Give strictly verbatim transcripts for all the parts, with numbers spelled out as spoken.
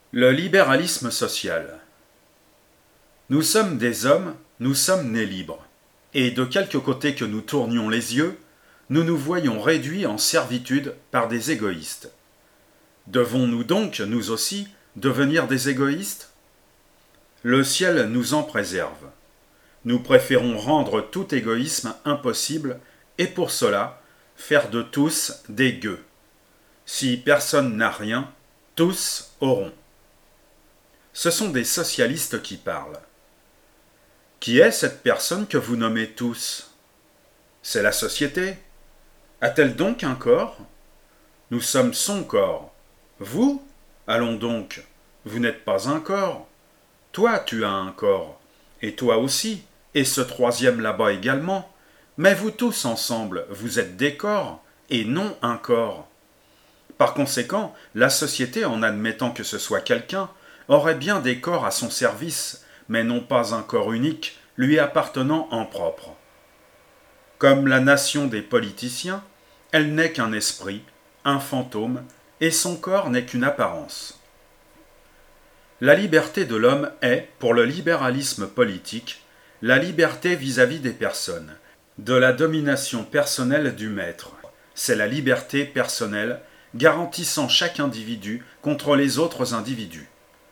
Le libéralisme social. Nous sommes des hommes, nous sommes nés libres. Et de quelque côté que nous tournions les yeux, nous nous voyons réduits en servitude par des égoïstes. Devons-nous donc, nous aussi, devenir des égoïstes? Le ciel nous en préserve. Nous préférons rendre tout égoïsme impossible et pour cela, faire de tous des gueux. Si personne n'a rien, tous auront. Ce sont des socialistes qui parlent. Qui est cette personne que vous nommez tous? C'est la société. A-t-elle donc un corps? Nous sommes son corps. Vous? Allons donc. Vous n'êtes pas un corps. Toi, tu as un corps. Et toi aussi. Et ce troisième là-bas également. Mais vous tous ensemble, vous êtes des corps, et non un corps. Par conséquent, la société, en admettant que ce soit quelqu'un, aurait bien des corps à son service, mais non pas un corps unique, lui appartenant en propre. Comme la nation des politiciens, elle n'est qu'un esprit, un fantôme, et son corps n'est qu'une apparence. La liberté de l'homme est, pour le libéralisme politique, la liberté vis-à-vis des personnes, de la domination personnelle du maître. C'est la liberté personnelle garantissant chaque individu contre les autres individus.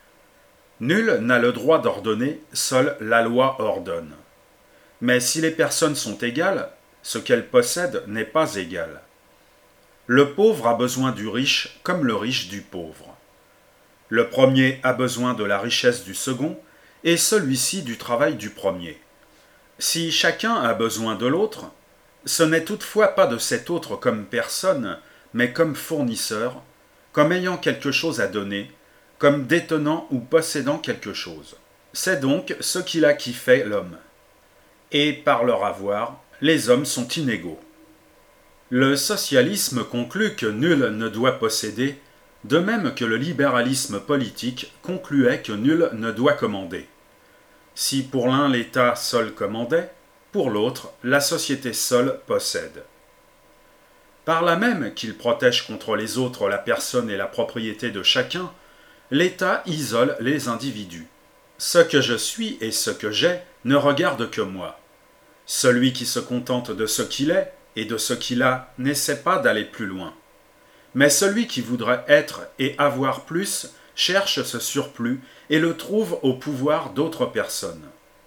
Nul n'a le droit d'ordonner, seule la loi ordonne. Mais si les personnes sont égales, ce qu'elles possèdent n'est pas égal. Le pauvre a besoin du riche comme le riche du pauvre. Le premier a besoin de la richesse du second et celui-ci du travail du premier. Si chacun a besoin de l'autre, ce n'est toutefois pas de cet autre comme personne, mais comme fournisseur, comme ayant quelque chose à donner, comme détenant ou possédant quelque chose. C'est donc ce qu'il a qui fait l'homme. Et par leur avoir, les hommes sont inégaux. Le socialisme conclut que nul ne doit posséder, de même que le libéralisme politique concluait que nul ne doit commander. Si pour l'un l'État seul commandait, pour l'autre la société seule possède. Par là même qu'il protège contre les autres la personne et la propriété de chacun, l'État isole les individus. Ce que je suis et ce que j'ai ne regarde que moi. Celui qui se contente de ce qu'il est et de ce qu'il a n'essaie pas d'aller plus loin. Mais celui qui voudrait être et avoir plus cherche ce surplus et le trouve au pouvoir d'autres personnes.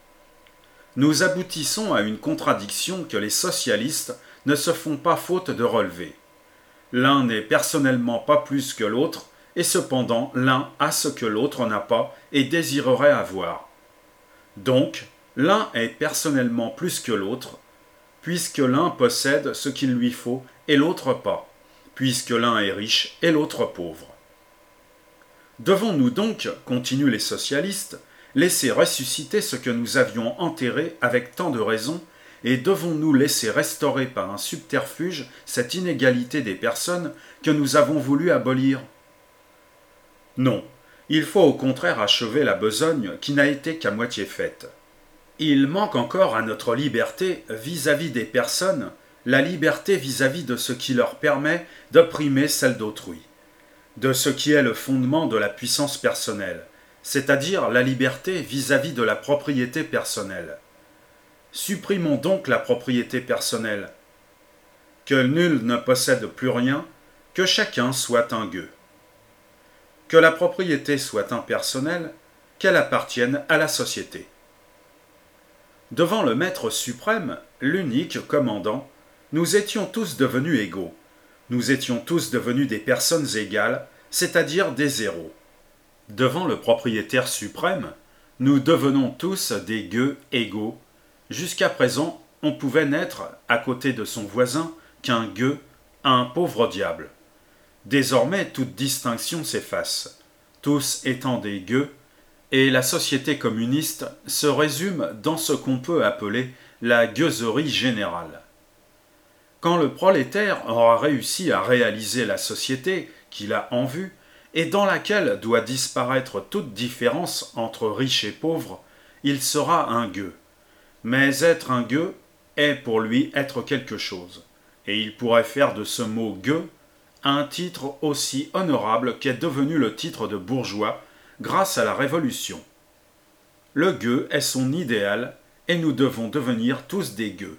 Nous aboutissons à une contradiction que les socialistes ne se font pas faute de relever. L'un n'est personnellement pas plus que l'autre, et cependant l'un a ce que l'autre n'a pas et désirerait avoir. Donc, l'un est personnellement plus que l'autre, puisque l'un possède ce qu'il lui faut et l'autre pas, puisque l'un est riche et l'autre pauvre. Devons-nous donc, continuent les socialistes, laisser ressusciter ce que nous avions enterré avec tant de raison, et devons-nous laisser restaurer par un subterfuge cette inégalité des personnes que nous avons voulu abolir? Non, il faut au contraire achever la besogne qui n'a été qu'à moitié faite. Il manque encore à notre liberté vis-à-vis des personnes, la liberté vis-à-vis de ce qui leur permet d'opprimer celle d'autrui, de ce qui est le fondement de la puissance personnelle, c'est-à-dire la liberté vis-à-vis de la propriété personnelle. Supprimons donc la propriété personnelle. Que nul ne possède plus rien, que chacun soit un gueux. Que la propriété soit impersonnelle, qu'elle appartienne à la société. Devant le Maître suprême, l'unique commandant, nous étions tous devenus égaux. Nous étions tous devenus des personnes égales, c'est-à-dire des héros. Devant le propriétaire suprême, nous devenons tous des gueux égaux. Jusqu'à présent, on pouvait n'être, à côté de son voisin, qu'un gueux, un pauvre diable. Désormais, toute distinction s'efface, tous étant des gueux, et la société communiste se résume dans ce qu'on peut appeler la gueuserie générale. Quand le prolétaire aura réussi à réaliser la société qu'il a en vue, et dans laquelle doit disparaître toute différence entre riches et pauvres, il sera un gueux. Mais être un gueux est pour lui être quelque chose, et il pourrait faire de ce mot gueux un titre aussi honorable qu'est devenu le titre de bourgeois grâce à la Révolution. Le gueux est son idéal et nous devons devenir tous des gueux.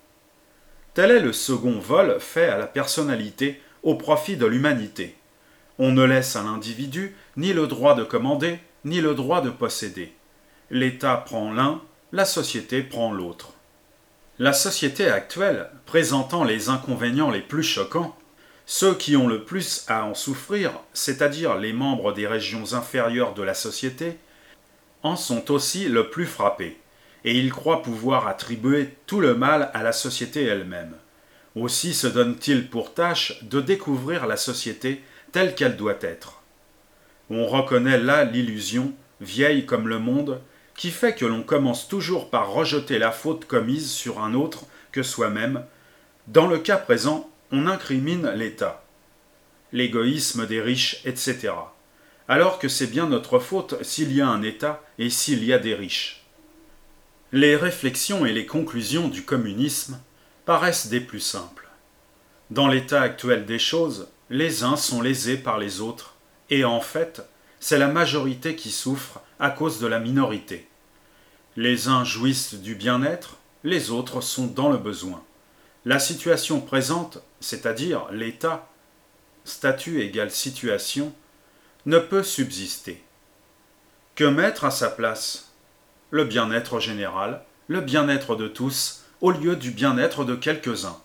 Tel est le second vol fait à la personnalité au profit de l'humanité. On ne laisse à l'individu ni le droit de commander, ni le droit de posséder. L'État prend l'un, la société prend l'autre. La société actuelle, présentant les inconvénients les plus choquants, ceux qui ont le plus à en souffrir, c'est-à-dire les membres des régions inférieures de la société, en sont aussi le plus frappés, et ils croient pouvoir attribuer tout le mal à la société elle-même. Aussi se donnent-ils pour tâche de découvrir la société telle qu'elle doit être. On reconnaît là l'illusion, vieille comme le monde, qui fait que l'on commence toujours par rejeter la faute commise sur un autre que soi-même. Dans le cas présent, on incrimine l'État, l'égoïsme des riches, et cetera. Alors que c'est bien notre faute s'il y a un État et s'il y a des riches. Les réflexions et les conclusions du communisme paraissent des plus simples. Dans l'état actuel des choses, les uns sont lésés par les autres, et en fait, c'est la majorité qui souffre à cause de la minorité. Les uns jouissent du bien-être, les autres sont dans le besoin. La situation présente, c'est-à-dire l'état, statut égale situation, ne peut subsister. Que mettre à sa place? Le bien-être général, le bien-être de tous, au lieu du bien-être de quelques-uns.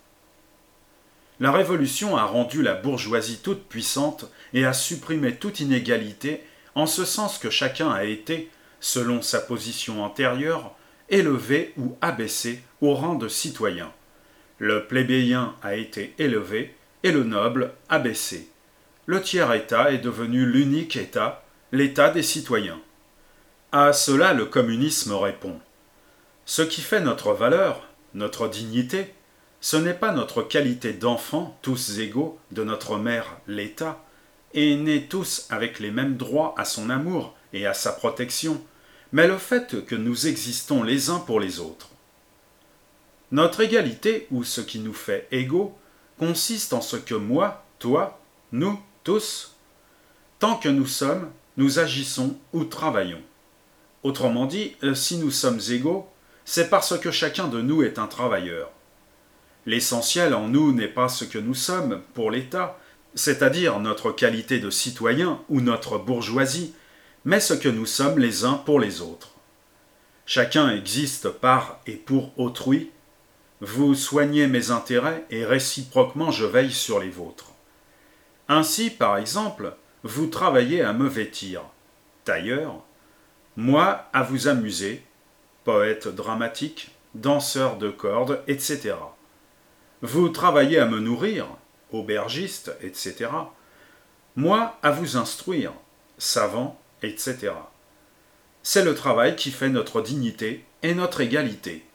La Révolution a rendu la bourgeoisie toute puissante et a supprimé toute inégalité, en ce sens que chacun a été, selon sa position antérieure, élevé ou abaissé au rang de citoyen. Le plébéien a été élevé et le noble abaissé. Le tiers-État est devenu l'unique État, l'État des citoyens. À cela, le communisme répond. Ce qui fait notre valeur, notre dignité, ce n'est pas notre qualité d'enfants, tous égaux, de notre mère, l'État, et nés tous avec les mêmes droits à son amour et à sa protection, mais le fait que nous existons les uns pour les autres. Notre égalité, ou ce qui nous fait égaux, consiste en ce que moi, toi, nous, tous, tant que nous sommes, nous agissons ou travaillons. Autrement dit, si nous sommes égaux, c'est parce que chacun de nous est un travailleur. L'essentiel en nous n'est pas ce que nous sommes pour l'État, c'est-à-dire notre qualité de citoyen ou notre bourgeoisie, mais ce que nous sommes les uns pour les autres. Chacun existe par et pour autrui. Vous soignez mes intérêts et réciproquement je veille sur les vôtres. Ainsi, par exemple, vous travaillez à me vêtir, tailleur, moi à vous amuser, poète dramatique, danseur de cordes, et cetera. Vous travaillez à me nourrir, aubergiste, et cetera. Moi à vous instruire, savant, et cetera. C'est le travail qui fait notre dignité et notre égalité.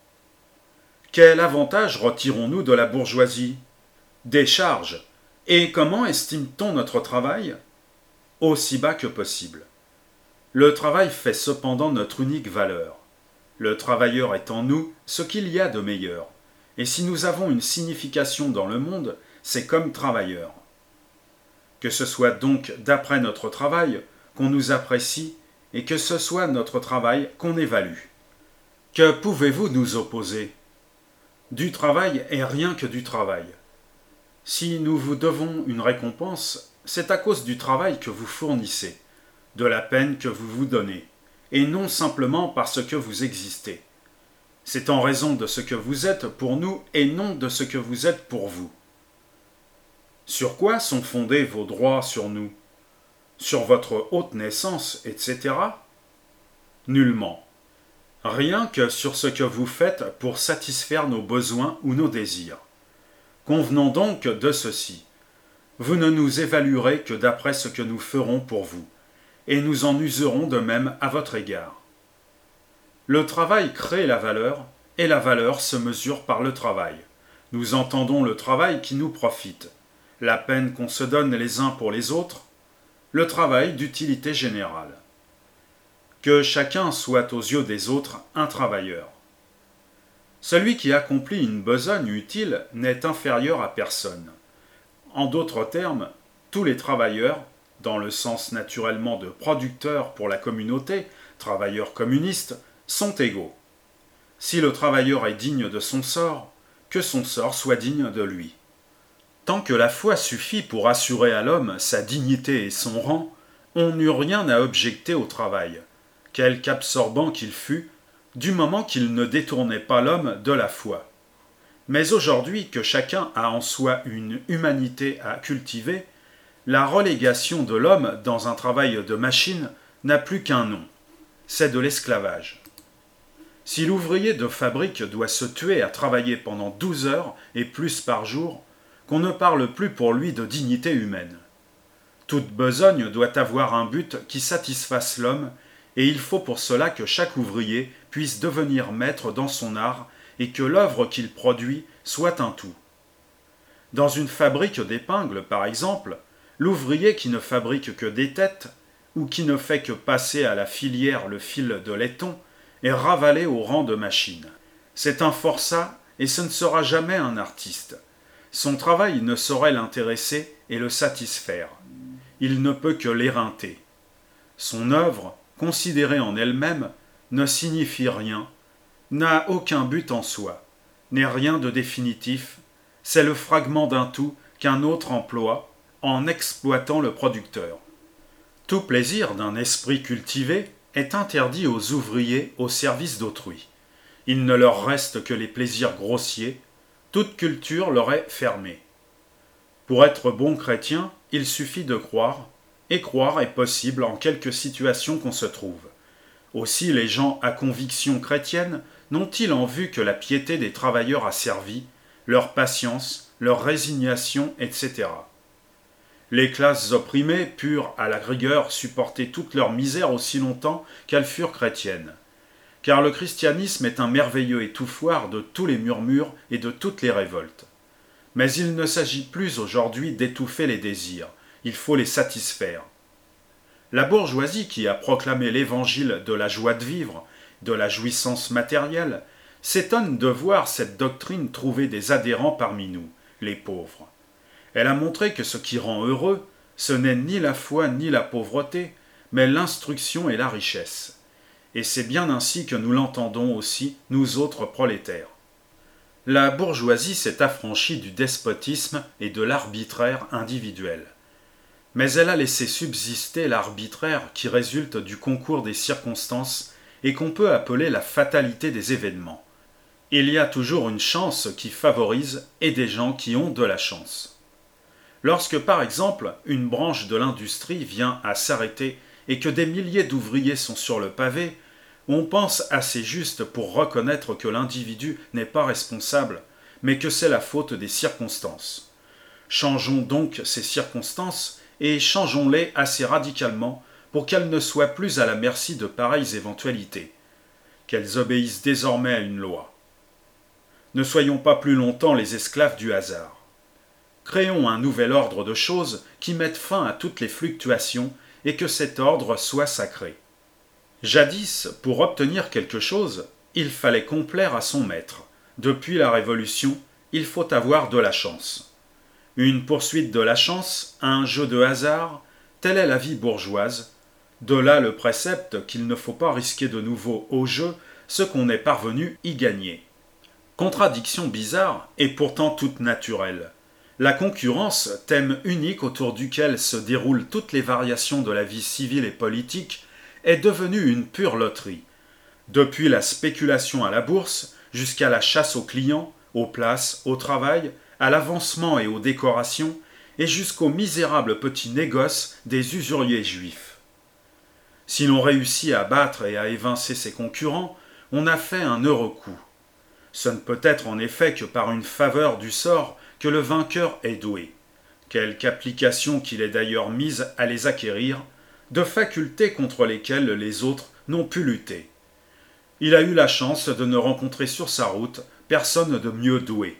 Quel avantage retirons-nous de la bourgeoisie? Des charges. Et comment estime-t-on notre travail? Aussi bas que possible. Le travail fait cependant notre unique valeur. Le travailleur est en nous ce qu'il y a de meilleur. Et si nous avons une signification dans le monde, c'est comme travailleur. Que ce soit donc d'après notre travail qu'on nous apprécie et que ce soit notre travail qu'on évalue. Que pouvez-vous nous opposer? Du travail et rien que du travail. Si nous vous devons une récompense, c'est à cause du travail que vous fournissez, de la peine que vous vous donnez, et non simplement parce que vous existez. C'est en raison de ce que vous êtes pour nous et non de ce que vous êtes pour vous. Sur quoi sont fondés vos droits sur nous? Sur votre haute naissance, et cetera? Nullement. Rien que sur ce que vous faites pour satisfaire nos besoins ou nos désirs. Convenons donc de ceci. Vous ne nous évaluerez que d'après ce que nous ferons pour vous, et nous en userons de même à votre égard. Le travail crée la valeur, et la valeur se mesure par le travail. Nous entendons le travail qui nous profite, la peine qu'on se donne les uns pour les autres, le travail d'utilité générale. Que chacun soit aux yeux des autres un travailleur. Celui qui accomplit une besogne utile n'est inférieur à personne. En d'autres termes, tous les travailleurs, dans le sens naturellement de producteurs pour la communauté, travailleurs communistes, sont égaux. Si le travailleur est digne de son sort, que son sort soit digne de lui. Tant que la foi suffit pour assurer à l'homme sa dignité et son rang, on n'eut rien à objecter au travail, quelque absorbant qu'il fût, du moment qu'il ne détournait pas l'homme de la foi. Mais aujourd'hui que chacun a en soi une humanité à cultiver, la relégation de l'homme dans un travail de machine n'a plus qu'un nom, c'est de l'esclavage. Si l'ouvrier de fabrique doit se tuer à travailler pendant douze heures et plus par jour, qu'on ne parle plus pour lui de dignité humaine. Toute besogne doit avoir un but qui satisfasse l'homme, et il faut pour cela que chaque ouvrier puisse devenir maître dans son art et que l'œuvre qu'il produit soit un tout. Dans une fabrique d'épingles, par exemple, l'ouvrier qui ne fabrique que des têtes, ou qui ne fait que passer à la filière le fil de laiton, est ravalé au rang de machine. C'est un forçat et ce ne sera jamais un artiste. Son travail ne saurait l'intéresser et le satisfaire. Il ne peut que l'éreinter. Son œuvre, considérée en elle-même, ne signifie rien, n'a aucun but en soi, n'est rien de définitif, c'est le fragment d'un tout qu'un autre emploie en exploitant le producteur. Tout plaisir d'un esprit cultivé est interdit aux ouvriers au service d'autrui. Il ne leur reste que les plaisirs grossiers, toute culture leur est fermée. Pour être bon chrétien, il suffit de croire, et croire est possible en quelque situation qu'on se trouve. Aussi les gens à conviction chrétienne n'ont-ils en vue que la piété des travailleurs asservis, leur patience, leur résignation, et cetera. Les classes opprimées purent à la rigueur supporter toute leur misère aussi longtemps qu'elles furent chrétiennes. Car le christianisme est un merveilleux étouffoir de tous les murmures et de toutes les révoltes. Mais il ne s'agit plus aujourd'hui d'étouffer les désirs, il faut les satisfaire. La bourgeoisie qui a proclamé l'évangile de la joie de vivre, de la jouissance matérielle, s'étonne de voir cette doctrine trouver des adhérents parmi nous, les pauvres. Elle a montré que ce qui rend heureux, ce n'est ni la foi ni la pauvreté, mais l'instruction et la richesse. Et c'est bien ainsi que nous l'entendons aussi, nous autres prolétaires. La bourgeoisie s'est affranchie du despotisme et de l'arbitraire individuel. Mais elle a laissé subsister l'arbitraire qui résulte du concours des circonstances et qu'on peut appeler la fatalité des événements. Il y a toujours une chance qui favorise et des gens qui ont de la chance. Lorsque, par exemple, une branche de l'industrie vient à s'arrêter et que des milliers d'ouvriers sont sur le pavé, on pense assez juste pour reconnaître que l'individu n'est pas responsable, mais que c'est la faute des circonstances. Changeons donc ces circonstances et changeons-les assez radicalement pour qu'elles ne soient plus à la merci de pareilles éventualités, qu'elles obéissent désormais à une loi. Ne soyons pas plus longtemps les esclaves du hasard. Créons un nouvel ordre de choses qui mette fin à toutes les fluctuations et que cet ordre soit sacré. Jadis, pour obtenir quelque chose, il fallait complaire à son maître. Depuis la Révolution, il faut avoir de la chance. Une poursuite de la chance, un jeu de hasard, telle est la vie bourgeoise. De là le précepte qu'il ne faut pas risquer de nouveau au jeu ce qu'on est parvenu y gagner. Contradiction bizarre et pourtant toute naturelle. La concurrence, thème unique autour duquel se déroulent toutes les variations de la vie civile et politique, est devenue une pure loterie. Depuis la spéculation à la bourse, jusqu'à la chasse aux clients, aux places, au travail, à l'avancement et aux décorations, et jusqu'aux misérables petits négoces des usuriers juifs. Si l'on réussit à battre et à évincer ses concurrents, on a fait un heureux coup. Ce ne peut être en effet que par une faveur du sort que le vainqueur est doué, quelque application qu'il ait d'ailleurs mise à les acquérir, de facultés contre lesquelles les autres n'ont pu lutter. Il a eu la chance de ne rencontrer sur sa route personne de mieux doué.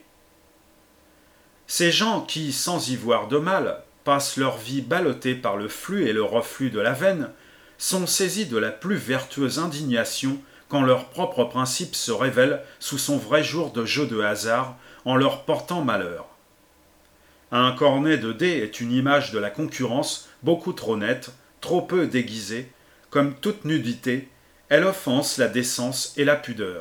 Ces gens qui, sans y voir de mal, passent leur vie ballottés par le flux et le reflux de la veine, sont saisis de la plus vertueuse indignation quand leur propre principe se révèle sous son vrai jour de jeu de hasard en leur portant malheur. Un cornet de dés est une image de la concurrence beaucoup trop nette, trop peu déguisée, comme toute nudité, elle offense la décence et la pudeur.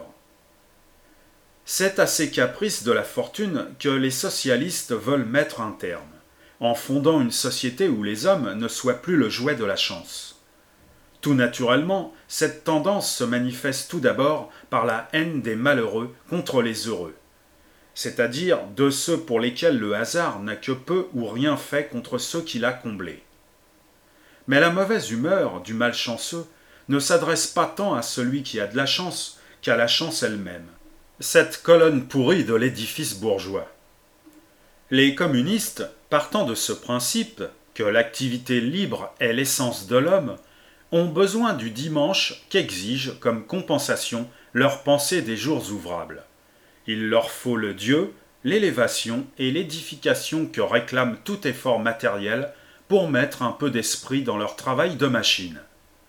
C'est à ces caprices de la fortune que les socialistes veulent mettre un terme, en fondant une société où les hommes ne soient plus le jouet de la chance. Tout naturellement, cette tendance se manifeste tout d'abord par la haine des malheureux contre les heureux, c'est-à-dire de ceux pour lesquels le hasard n'a que peu ou rien fait contre ceux qu'il a comblés. Mais la mauvaise humeur du malchanceux ne s'adresse pas tant à celui qui a de la chance qu'à la chance elle-même, cette colonne pourrie de l'édifice bourgeois. Les communistes, partant de ce principe que l'activité libre est l'essence de l'homme, ont besoin du dimanche qu'exige comme compensation leur pensée des jours ouvrables. Il leur faut le Dieu, l'élévation et l'édification que réclame tout effort matériel pour mettre un peu d'esprit dans leur travail de machine.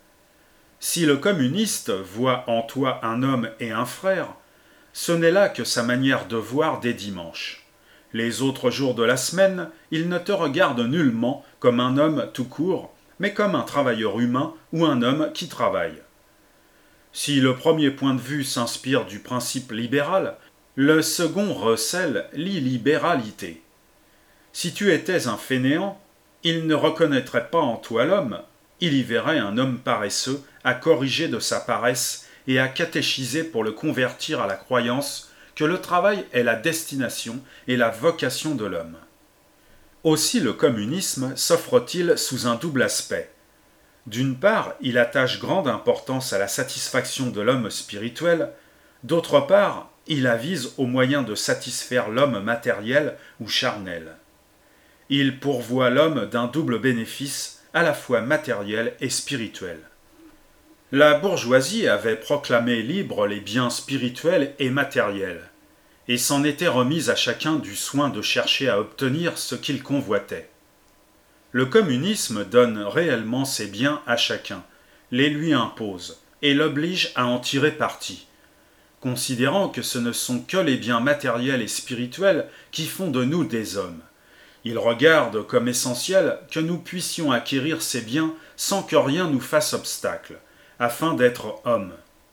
Si le communiste voit en toi un homme et un frère, ce n'est là que sa manière de voir des dimanches. Les autres jours de la semaine, il ne te regarde nullement comme un homme tout court, mais comme un travailleur humain ou un homme qui travaille. Si le premier point de vue s'inspire du principe libéral, le second recèle l'illibéralité. Si tu étais un fainéant, il ne reconnaîtrait pas en toi l'homme, il y verrait un homme paresseux à corriger de sa paresse et à catéchiser pour le convertir à la croyance que le travail est la destination et la vocation de l'homme. Aussi le communisme s'offre-t-il sous un double aspect. D'une part, il attache grande importance à la satisfaction de l'homme spirituel, d'autre part, il avise aux moyens de satisfaire l'homme matériel ou charnel. Il pourvoit l'homme d'un double bénéfice, à la fois matériel et spirituel. La bourgeoisie avait proclamé libres les biens spirituels et matériels, et s'en était remise à chacun du soin de chercher à obtenir ce qu'il convoitait. Le communisme donne réellement ses biens à chacun, les lui impose, et l'oblige à en tirer parti, considérant que ce ne sont que les biens matériels et spirituels qui font de nous des hommes. Il regarde comme essentiel que nous puissions acquérir ces biens sans que rien nous fasse obstacle, afin d'être hommes.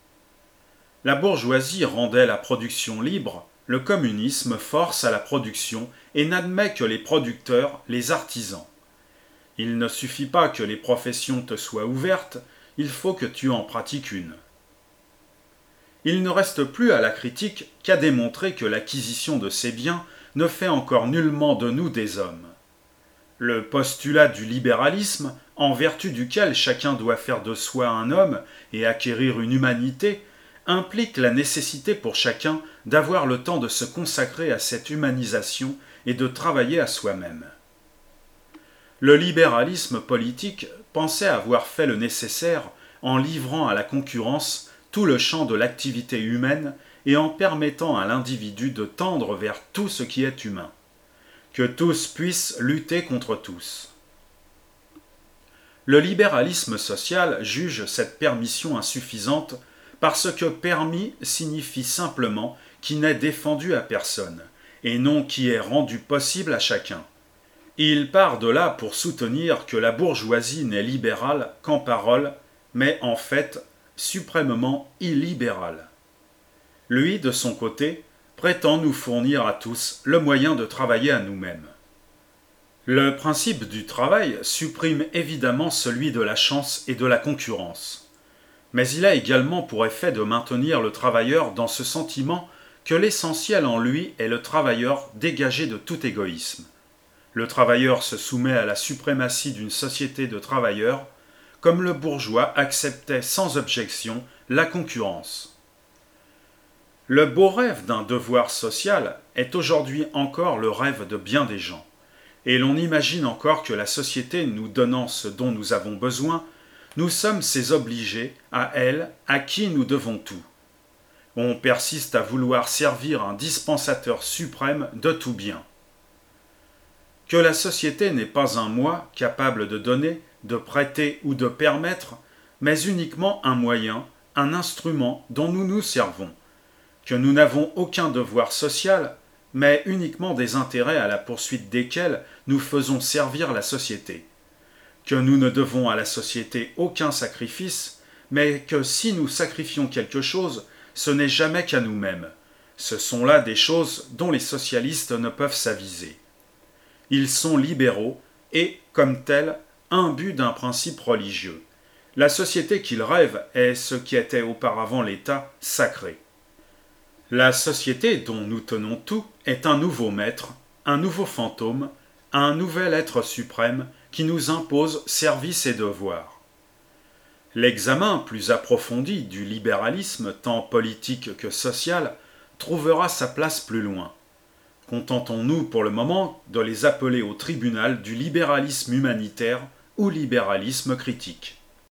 La bourgeoisie rendait la production libre, le communisme force à la production et n'admet que les producteurs, les artisans. Il ne suffit pas que les professions te soient ouvertes, il faut que tu en pratiques une. Il ne reste plus à la critique qu'à démontrer que l'acquisition de ces biens ne fait encore nullement de nous des hommes. Le postulat du libéralisme, en vertu duquel chacun doit faire de soi un homme et acquérir une humanité, implique la nécessité pour chacun d'avoir le temps de se consacrer à cette humanisation et de travailler à soi-même. Le libéralisme politique pensait avoir fait le nécessaire en livrant à la concurrence tout le champ de l'activité humaine et en permettant à l'individu de tendre vers tout ce qui est humain. Que tous puissent lutter contre tous. Le libéralisme social juge cette permission insuffisante parce que permis signifie simplement qui n'est défendu à personne, et non qui est rendu possible à chacun. Il part de là pour soutenir que la bourgeoisie n'est libérale qu'en parole, mais en fait suprêmement illibérale. Lui, de son côté, prétend nous fournir à tous le moyen de travailler à nous-mêmes. Le principe du travail supprime évidemment celui de la chance et de la concurrence. Mais il a également pour effet de maintenir le travailleur dans ce sentiment que l'essentiel en lui est le travailleur dégagé de tout égoïsme. Le travailleur se soumet à la suprématie d'une société de travailleurs, comme le bourgeois acceptait sans objection la concurrence. Le beau rêve d'un devoir social est aujourd'hui encore le rêve de bien des gens, et l'on imagine encore que la société nous donnant ce dont nous avons besoin, nous sommes ses obligés, à elle, à qui nous devons tout. On persiste à vouloir servir un dispensateur suprême de tout bien. Que la société n'est pas un moi capable de donner, de prêter ou de permettre, mais uniquement un moyen, un instrument dont nous nous servons. Que nous n'avons aucun devoir social, mais uniquement des intérêts à la poursuite desquels nous faisons servir la société. que nous ne devons à la société aucun sacrifice, mais que si nous sacrifions quelque chose, ce n'est jamais qu'à nous-mêmes. Ce sont là des choses dont les socialistes ne peuvent s'aviser. Ils sont libéraux et, comme tels, imbus d'un principe religieux. La société qu'ils rêvent est ce qui était auparavant l'État sacré. La société dont nous tenons tout est un nouveau maître, un nouveau fantôme, un nouvel être suprême qui nous impose service et devoir. L'examen plus approfondi du libéralisme, tant politique que social, trouvera sa place plus loin. Contentons-nous pour le moment de les appeler au tribunal du libéralisme humanitaire ou libéralisme critique.